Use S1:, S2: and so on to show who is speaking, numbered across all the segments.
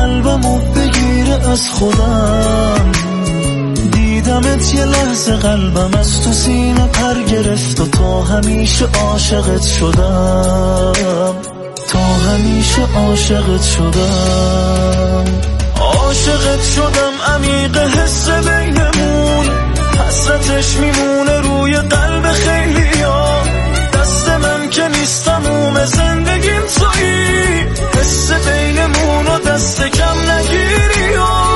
S1: قلبمو بگیره از خودم. دیدمت یه لحظه قلبم از تو سینه پر گرفت و تا همیشه عاشقت شدم، تا همیشه عاشقت شدم. عاشقت شدم عمیق حس بینمون، حسرتش میمونه روی قلب خیلیا. دست من که نیست تموم زندگیم تویی، حس بینمون و دست کم نگیری.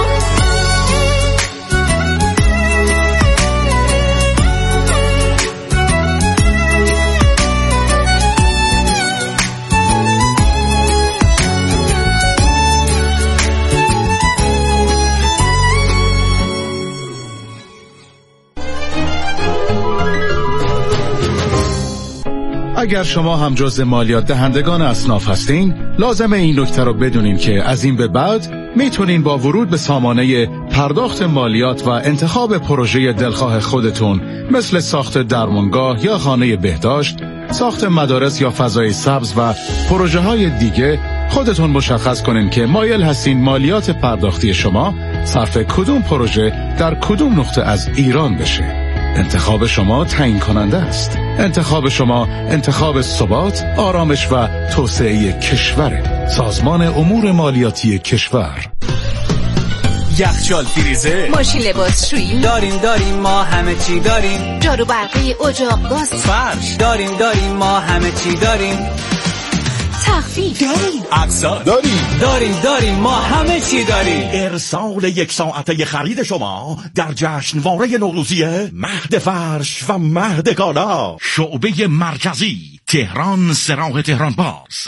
S2: اگر شما هم جزء مالیات دهندگان اصناف هستین، لازمه این نکته رو بدونین که از این به بعد میتونین با ورود به سامانه پرداخت مالیات و انتخاب پروژه دلخواه خودتون مثل ساخت درمانگاه یا خانه بهداشت، ساخت مدارس یا فضای سبز و پروژه های دیگه خودتون مشخص کنین که مایل هستین مالیات پرداختی شما صرف کدوم پروژه در کدوم نقطه از ایران بشه. انتخاب شما تعیین کننده است. انتخاب شما انتخاب ثبات، آرامش و توسعه کشور. سازمان امور مالیاتی کشور.
S3: یخچال، فریزر،
S4: ماشین لباسشویی
S3: داریم ما همه چی داریم.
S4: جارو برقی، اجاق، گاز،
S3: فرش داریم ما همه چی داریم.
S4: تخفیف
S3: داریم، اقساط داریم ما همه چی داریم.
S5: ارسال 1 ساعته خرید شما در جشنواره نوروزی مهد فرش و مهد کالا، شعبه مرکزی، تهران، سراح تهران باز.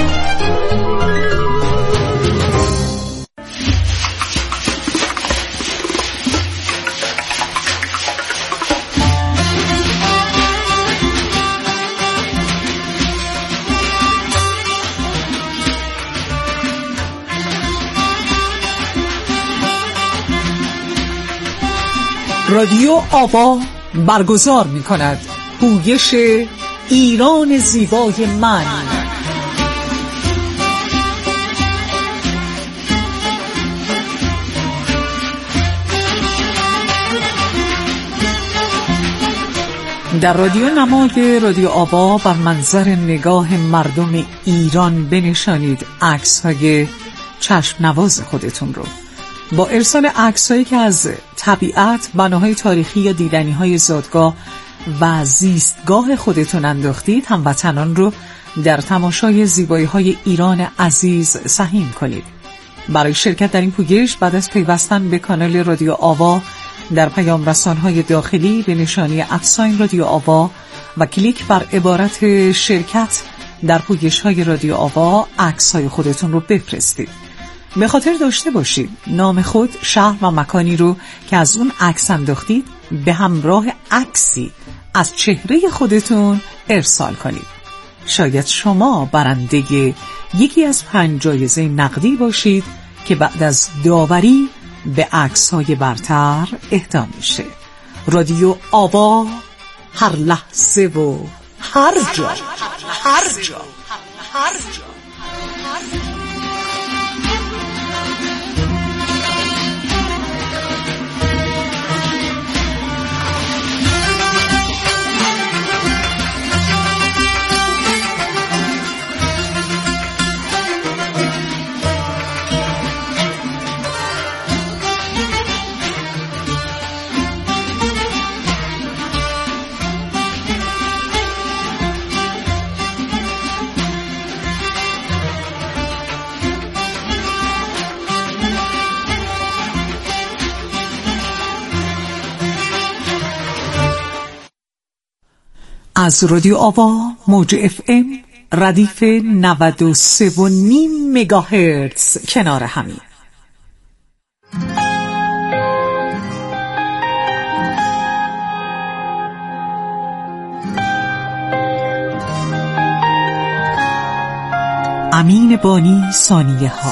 S6: رادیو آوا برگزار می کند پویش ایران زیبای من. در رادیو نمای رادیو آوا بر منظر نگاه مردم ایران بنشانید عکس‌های چشم نواز خودتون رو. با ارسال عکس‌هایی که از طبیعت، بناهای تاریخی یا دیدنی‌های زادگاه و زیستگاه خودتون انداختید، هموطنان رو در تماشای زیبایی‌های ایران عزیز سهیم کنید. برای شرکت در این پویش بعد از پیوستن به کانال رادیو آوا در پیام رسان‌های داخلی به نشانی @ رادیو آوا و کلیک بر عبارت شرکت در پویش‌های رادیو آوا عکس‌های خودتون رو بفرستید. به خاطر داشته باشید نام خود، شهر و مکانی رو که از اون عکس انداختید به همراه عکسی از چهره خودتون ارسال کنید. شاید شما برنده یکی از 5 جایزه نقدی باشید که بعد از داوری به عکس‌های برتر اهدا میشه. رادیو آوا، هر لحظه و هر جا. از رادیو آوا موج FM ردیف 93.5 مگاهرتز کنار همین. امین بانی، ثانیه ها.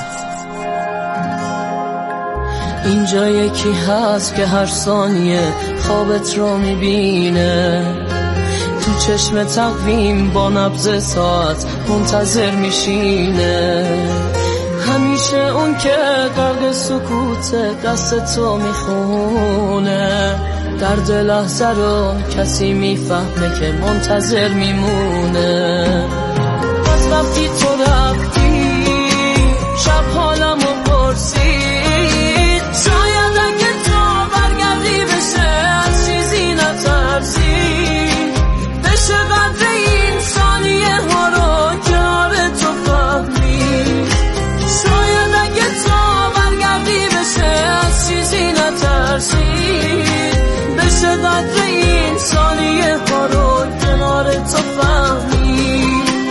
S7: اینجا یکی هست که هر ثانیه خوابت رو میبینه، تو چشم تقویم با نبض ساعت منتظر میشینه. همیشه اون که غرق سکوت دست تو میخونه، درد لحظه رو کسی میفهمه که منتظر میمونه. از وقتی تو رفتی شب حالمو پرسید، شاید اگه تو برگردی بشه از چیزی نترسی، بشه قدر این ثانیه ها رو کنار تو فهمی. شاید اگه تو برگردی بشه از چیزی نترسی، بشه قدر این ثانیه ها رو کنار تو فهمی.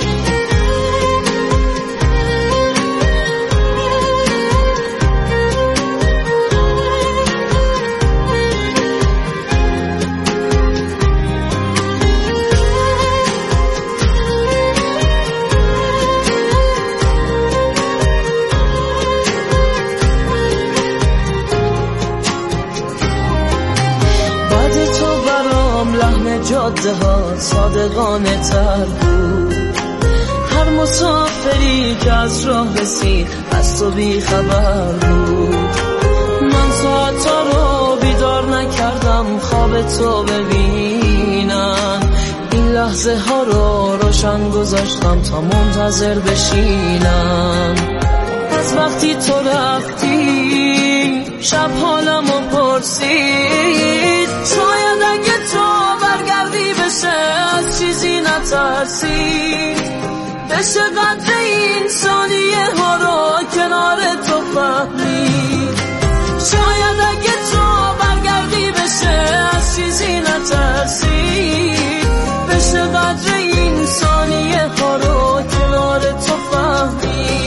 S7: جاده ها صادقانه تر بود، هر مسافری که از راه رسید از تو بی خبر بود. من ساعتا رو بیدار نکردم خواب تو ببینم، این لحظه ها رو روشن گذاشتم تا منتظر بشینم. از وقتی تو رفتی شب حالمو پرسید، شاید اگه تو برگردی بشه از چیزی نترسی، بشه قدر این ثانیه ها رو کنار تو فهمی. شاید اگه تو برگردی بشه از چیزی نترسی، بشه قدر این ثانیه ها رو کنار تو فهمی.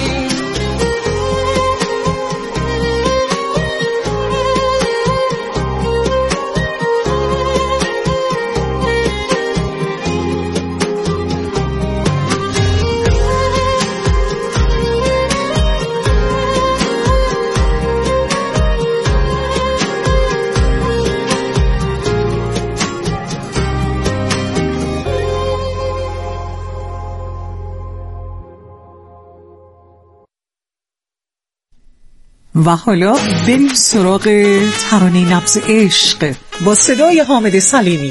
S6: و حالا بریم سراغ ترانه نبض عشق با صدای حامد سلیمی.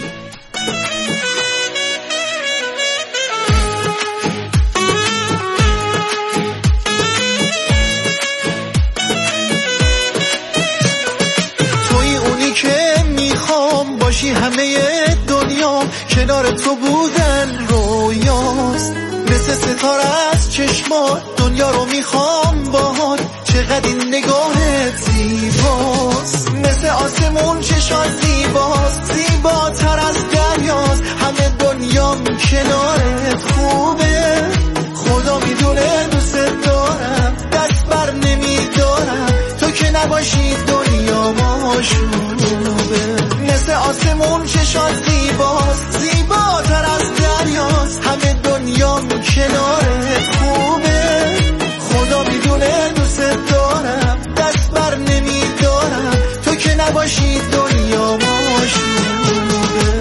S1: توی اونی که میخوام باشی، همه دنیا کنار تو بودن رویاست، مثل ستاره از چشمات دنیا رو میخوام باهات. چقدر این نگاهت زیباست، مثل آسمون چشات زیباست، زیباتر از دریاست. همه دنیام کنارت خوبه، خدا میدونه دوست دارم، دست بر نمیدارم. تو که نباشی دنیا ماشوبه، مثل آسمون چشات زیباست، زیباتر از دریاست. همه دنیام کنارت خوبه، خدا میدونه دوست دارم، دست بر نمیدارم. تو که نباشی دنیا ماشوبه.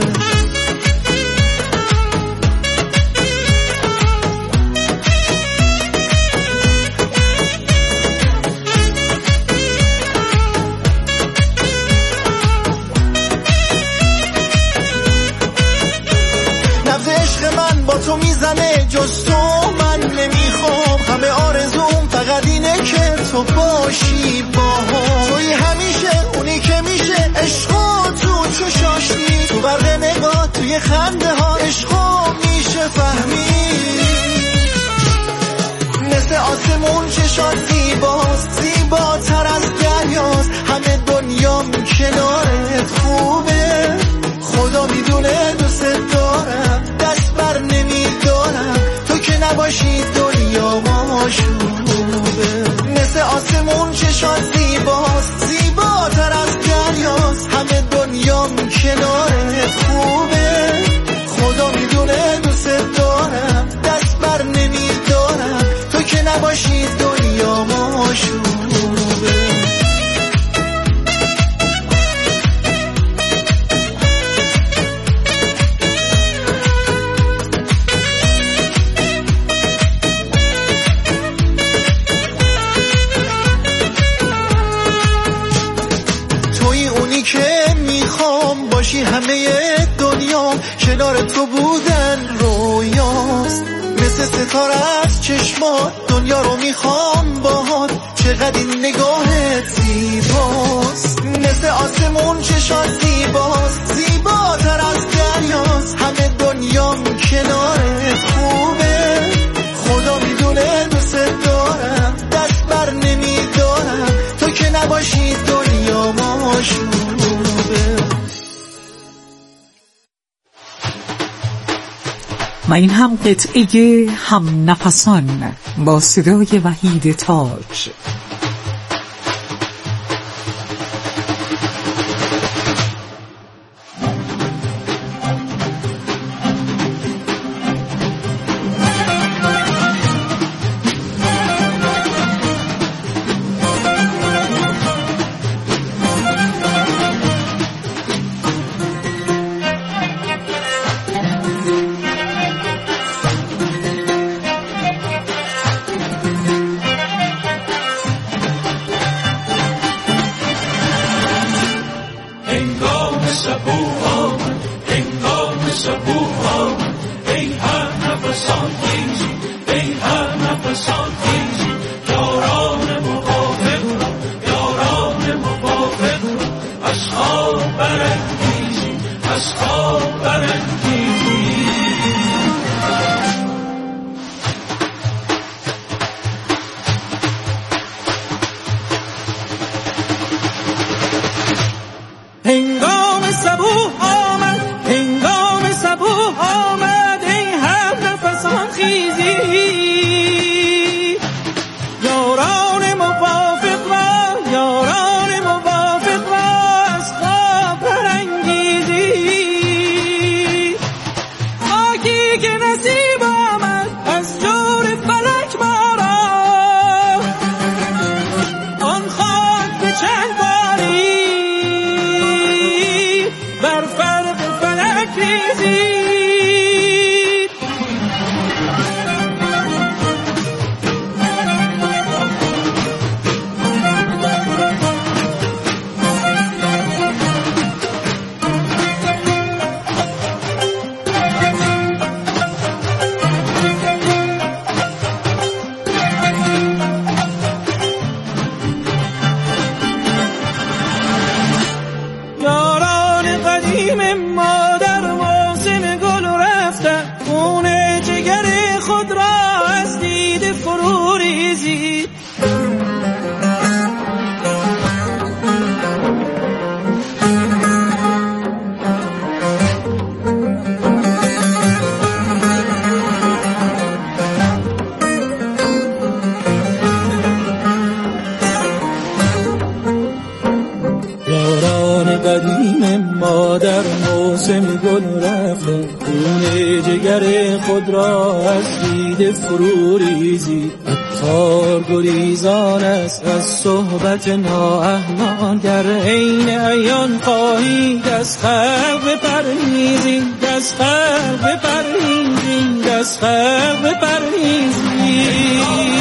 S1: نبض عشق من با تو میزنه، جز تو من نمیخوام. همه آرزوم فقط اینه که تو باشی باهام. توی همیشه اونی که میشه عشقا تو چشاشی، تو برق نگاه توی خنده ها عشقا میشه فهمید. مثل آسمون چشات زیباست، زیباتر از دریاست. همه دنیام کنارت خوبه، خدا میدونه دوست دارم، دست بر نمیدارم. تو که نباشی دنیا ماشوبه، مثل آسمون چشات زیباست، زیباتر از دریاست. همه دنیام کنارت خوبه، خدا میدونه دوست دارم، دست بر نمیدارم. تو که نباشی دنیا ماشوبه. نباشی همه دنیا کنار تو بودن رویاست. مثل ستاره از چشمات دنیا رو میخوام باهات، چقدر این نگاهت زیباست. مثل آسمون چشات زیباست، زیباتر از دریاست. همه دنیام کنارت خوبه، خدا میدونه دوست دارم، دست بر نمیدارم، تو که نباشی دنیا ماشوبه.
S6: و این هم قطعه هم نفسان با صدای وحید تاج.
S7: صحبت نااهلان در عین عیان خواهید از خلق بپرهیزید، از خلق بپرهیزید، از خلق بپرهیزید.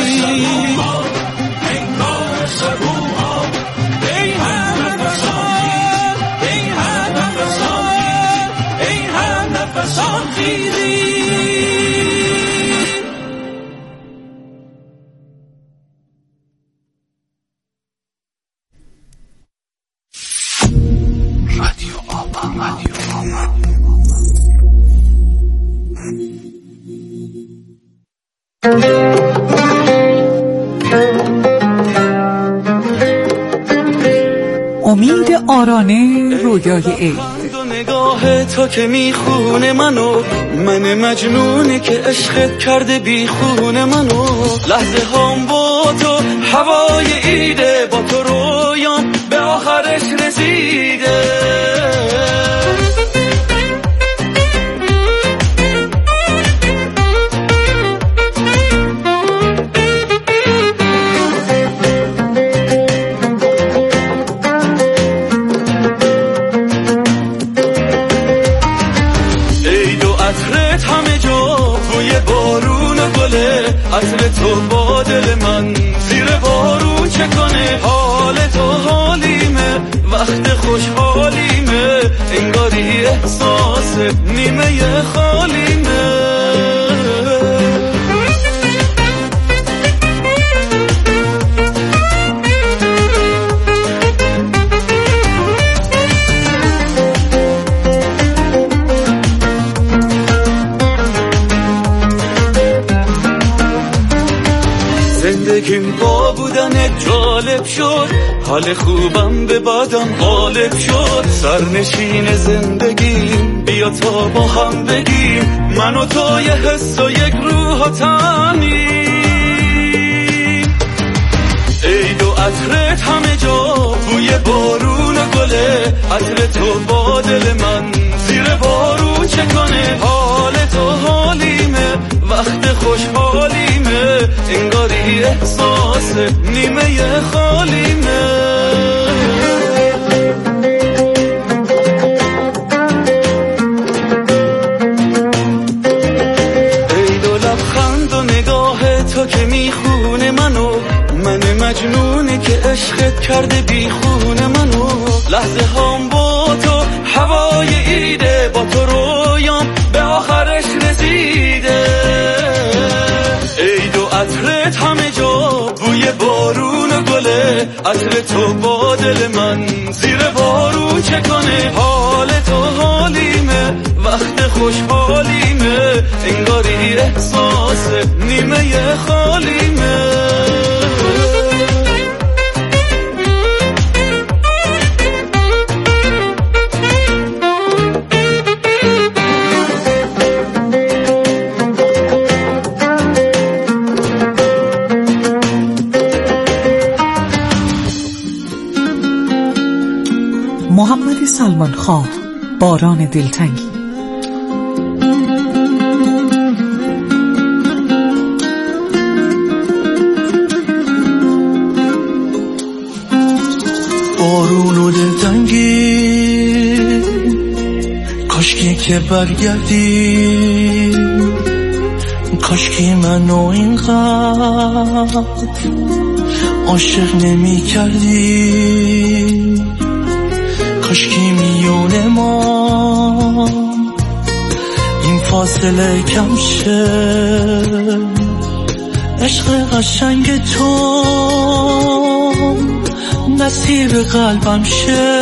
S6: امید آرانه رویای عید.
S7: نگاه تو که میخونه منو، من مجنونه که عشقت کرده بیخونه منو. لحظه هام با تو هوای عیده، با تو رویام به آخرش رسیده. عطر تو با دل من زیر بارون چه کنه؟ وقت خوشحالیمه انگاری احساس نیمه خالیمه. زندگیم با بودنت جالب شد، حال خوبم به بعدم غالب شد. سرنشین زندگیم بیا تا با هم بگیم من و تو یه حس و یک روح و تنیم. عید و عطرت همه جا بوی بارون و گله، عطر تو با دل من زیر بارون چه کنه. حال تو حالیمه وقت خوشحالیمه انگاری احساس نیمه خالیمه. عید و لبخند و نگاه تو که میخونه منو، من مجنونی که عشقت کرده بیخونه منو. لحظه هام با تو هوای ایده، با تو رویام به آخرش رسیده. عید و عطرت همه جا بوی بارون و گله، عطر تو با دل من زیر بارون چه کنه. حال تو حالیمه وقت خوشحالیمه انگاری احساس نیمه خالیمه.
S6: محمد سلمان خان، باران دلتنگی.
S1: بارون و دلتنگی کاشکی که برگردی، کاشکی منو اینقدر عاشق نمی کردی. کاشکی میونه ما این فاصله کم شه، عشق قشنگ تو نصیب قلبم شه،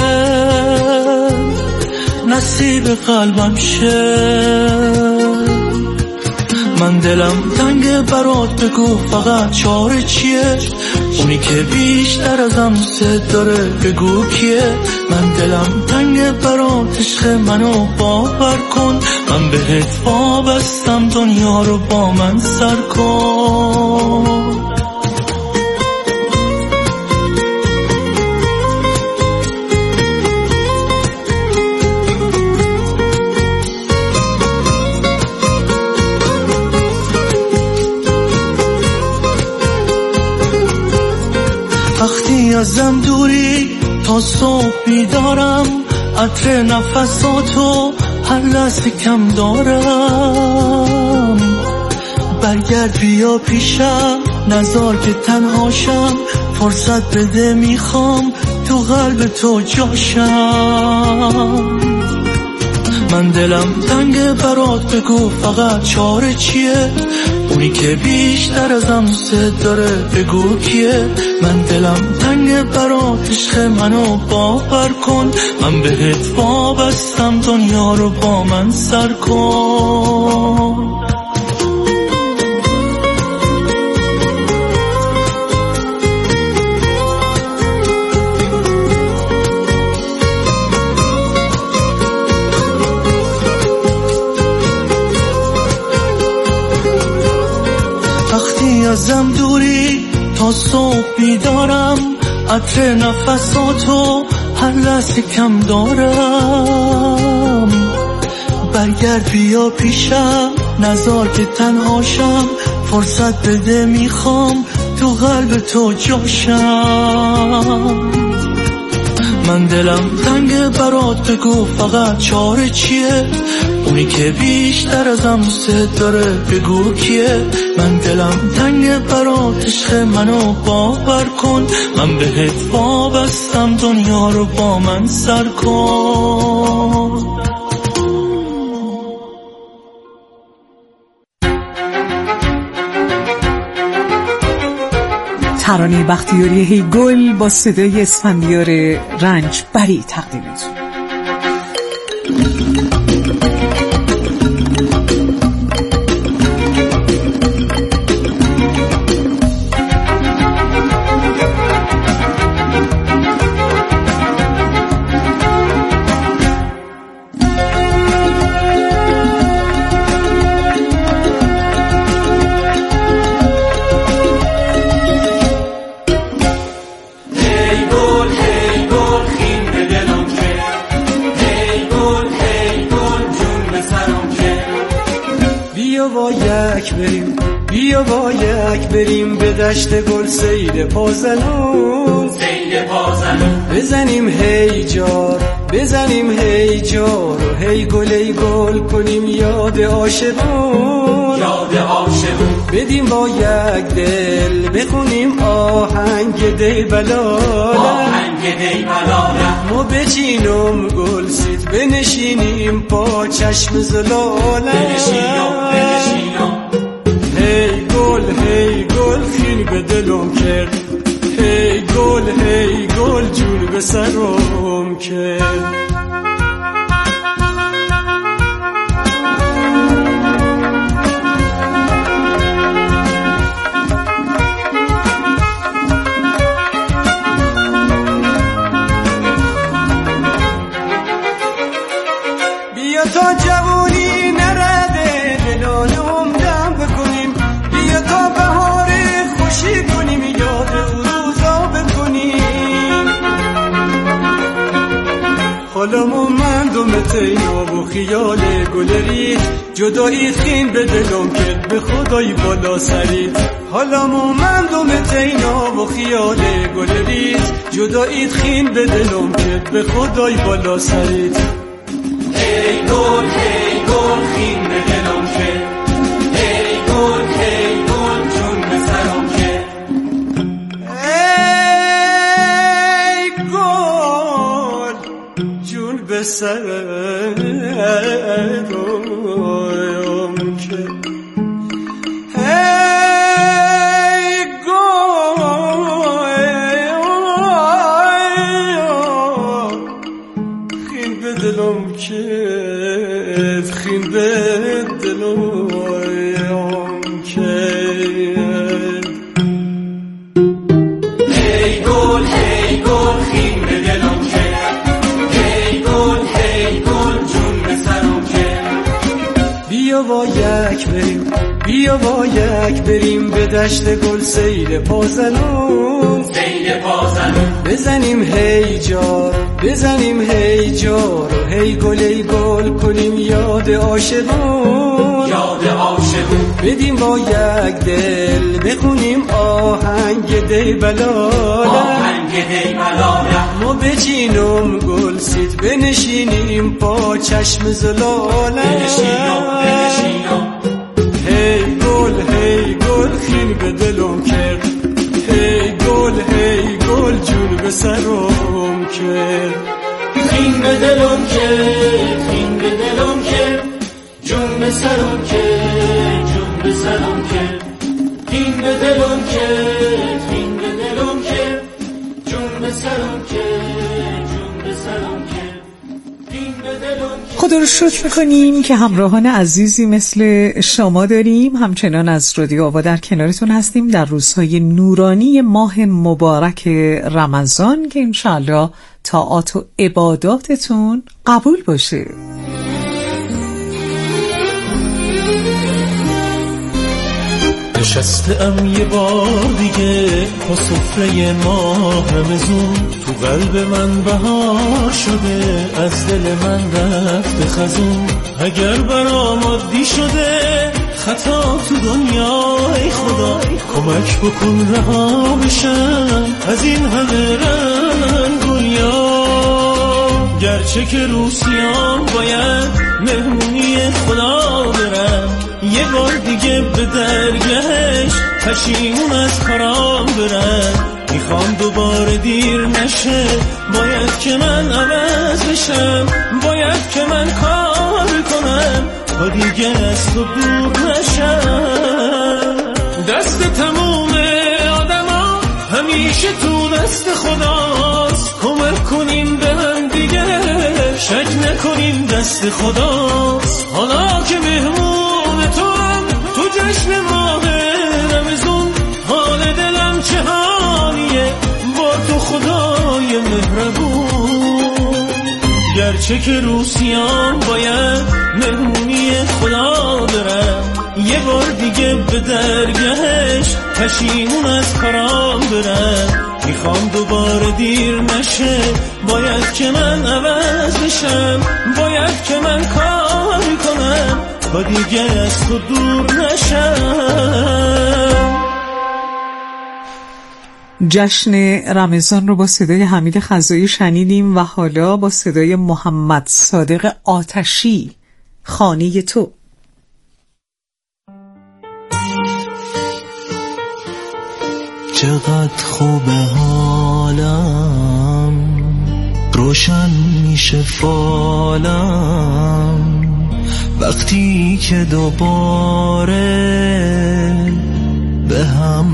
S1: نصیب قلبم شه. من دلم تنگ برات بگو فقط چاره چیه، اونی که بیشتر ازم دوست داره بگو کیه. من دلم تنگ برات عشق منو باور کن، من بهت وابستم دنیا رو با من سر کن. وقتی ازم دوری تا صبح بیدارم، عطر نفساتو هر لحظه کم دارم. برگرد بیا پیشم نذار که تنهاشم، فرصت بده میخوام تو قلب تو جاشم. من دلم تنگ برات بگو فقط چاره چیه، اونی که بیشتر ازم دوست داره بگو کیه. من دلم تنگ برات عشق منو باور کن، من بهت وابستم دنیا رو با من سر کن. ازم دوری تا صبح بیدارم، عطر نفساتو هر لحظه کم دارم. برگرد بیا پیشم نذار که تنهاشم، فرصت بده میخوام تو قلب تو جاشم. من دلم تنگ برات بگو فقط چاره چیه؟ اونی که بیشتر ازم دوست داره بگو کیه؟ من دلم تنگ برات عشق منو باور کن، من بهت وابستم دنیا رو با من سر کن.
S6: ترانه بختیاری هی گل با صدای اسفندیار رنجبری تقدیمتون.
S8: بیا یک بریم به دشت گل سید پازلون، بزنیم هی جار و هی گل ای گل کنیم یاد عاشقون، بدیم با یک دل بخونیم آهنگ دی بلاله، ما بچینم گل سید بنشینیم پا چشم زلاله، هی گل خیلی به دلم کرد، هی گل جون به سرم کرد. بیا تا جوونی نرده دلانم دم بکنیم، بیا تا بهار خوشی کنیم یاد او روزا بکنیم، حالا مومندم تینا و خیال گلری جدایی خین به دلم کرد به خدای بالا سرید، حالا مومندم تینا و خیال گلری جدایی خین به دلم کرد به خدای بالا سرید، هی گل خین به دلم کرد، هی گل جون به سرم کرد، ای گل جون به سرم کرد، ای گل خین به دلم کرد، خین به دلم کرد، هی گل خین به دلم کرد، هی گل جون به سرم کرد، بیا با یک بریم به دشت گل سید پازلون، بزنیم هی جار و هی گل ای گل کنیم یاد عاشقون، بدیم با یک دل بخونیم آهنگ دی بلاله، ما بچینم گل سید بنشینیم پا چشم زلاله، هی گل خیلی به دلم کرد، هی گل جون به سرم کرد، خین به دلم کرد جون به سرم کرد، جون به سرم کرد، خین به دلم کرد جون به سرم کرد، جون به سرم کرد، خین به دلم کرد.
S6: خدا رو شکر میکنیم که همراهان عزیزی مثل شما داریم. همچنان از رادیو آوا در کنارتون هستیم در روزهای نورانی ماه مبارک رمضان که انشالله طاعات و عباداتتون قبول باشه.
S1: نشستم یه بار دیگه با سفره ماه رمضون، تو قلب من بهار شده از دل من رفته خزون، اگر برام عادی شده خطا تو دنیا ای خدا کمک بکن رها بشم از این همه رنگ دنیا.
S8: گرچه که روسیان باید مهمونی خدا برم، یه بار دیگه به درگهش پشیمون از کارام برم. میخوام دوباره دیر نشه، باید که من عوض بشم، باید که من کار کنم تا دیگه از تو دور نشم. دست تموم آدما همیشه تو دست خداست، کمک کنیم به هم دیگه، شک نکنیم دست خداست. حالا که مهمون تو هم تو جشن ماه رمضان، حال دلم چه حالیه با تو خدای مهربون. گرچه که روسیان باید مهمونی خدا برم، یه بار دیگه به درگهش پشیمون از کارام برم. میخوام دوباره دیر نشه، باید که من عوض بشم، باید که من کار کنم تا دیگه از تو دور نشم.
S6: جشن رمضان رو با صدای حمید خزایی شنیدیم و حالا با صدای محمد صادق آتشی، خانه تو.
S1: چقدر خوبه حالم، روشن میشه فالم وقتی که دوباره به هم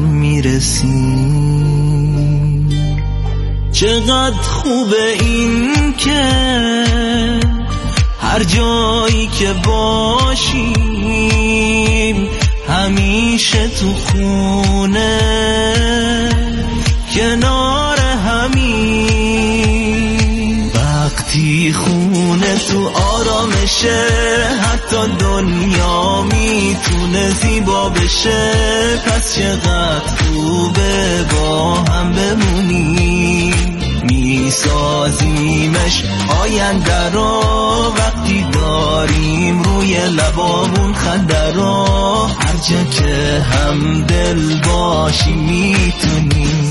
S1: میرسیم. چقدر خوبه این که هر جایی که باشیم همیشه تو خونه کنار همین. وقتی خونه تو آرامشه حتی دنیا میتونه زیبا بشه. پس چقدر خوبه با هم بمونیم، میسازیمش آینده رو وقتی داریم روی لبامون خنده رو. هر جا که هم دل باشی میتونیم.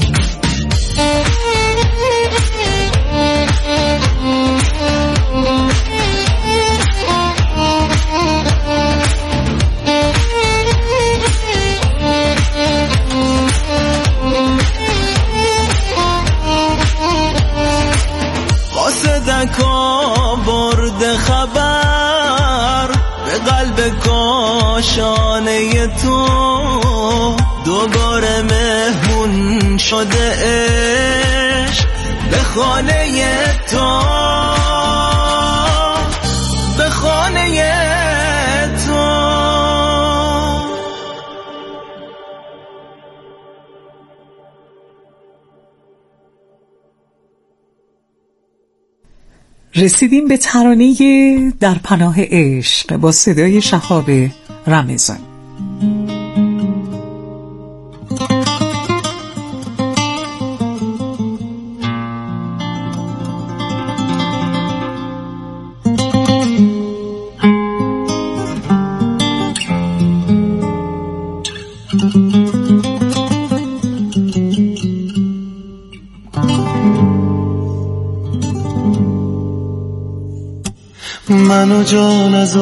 S1: قاصدکا برده خبر به قلب کاشانه تو، دوباره مهمون شده عشق به خانه تو، به خانه تو.
S6: رسیدیم به ترانه در پناه عشق با صدای شهاب رمضان.
S1: منو جان از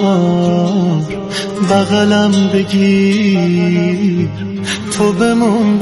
S1: بغلم بگیر، تو بمون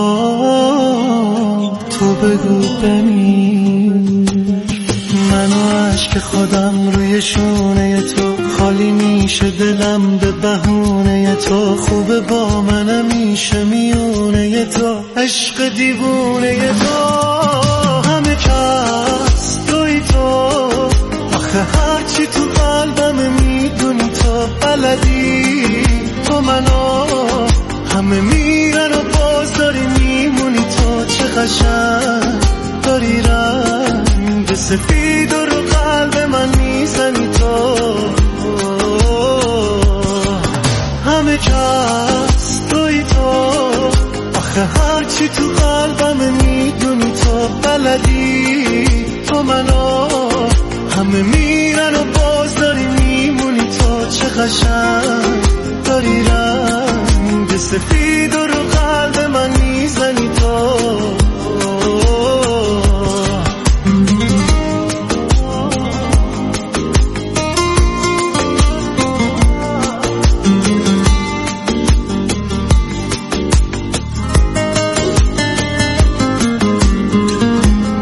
S1: برام، تو بگو بمیر. منو عشق خودم روی شونه تو، خالی میشه دلم به بهونه تو. خوبه با من میشه میونه تو، عشق دیوونه تو. همه کس توی تو، هرچی تو قلبم میدونی تو بلدی. تو منو همه میرن و باز داری میمونی تو. چه قشنگ داری رنگ سفید و رو قلب من میزنی تو. همه کس توی تو، آخه هرچی تو قلبم میدونی تو بلدی. تو منو همه میرن و باز داری میمونی تو. چه قشنگ داری رنگ سفید و رو قلب من میزنی تو.